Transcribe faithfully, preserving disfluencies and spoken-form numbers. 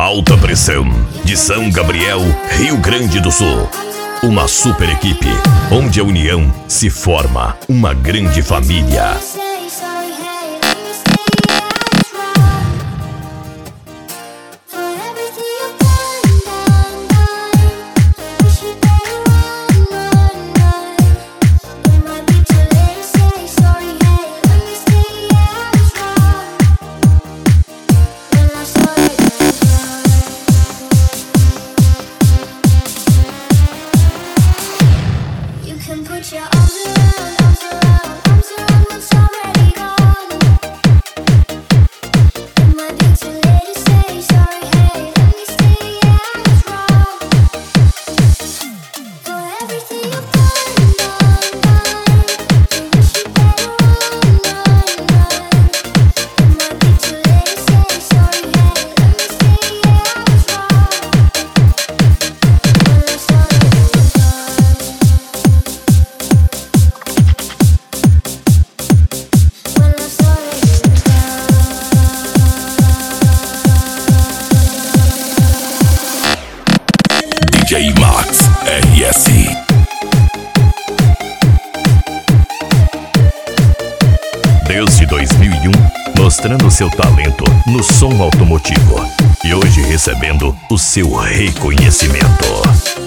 Alta Pressão, de São Gabriel, Rio Grande do Sul. Uma super equipe, onde a união se forma uma grande família. D J Max R S. Desde dois mil e um, mostrando seu talento no som automotivo e hoje recebendo o seu reconhecimento.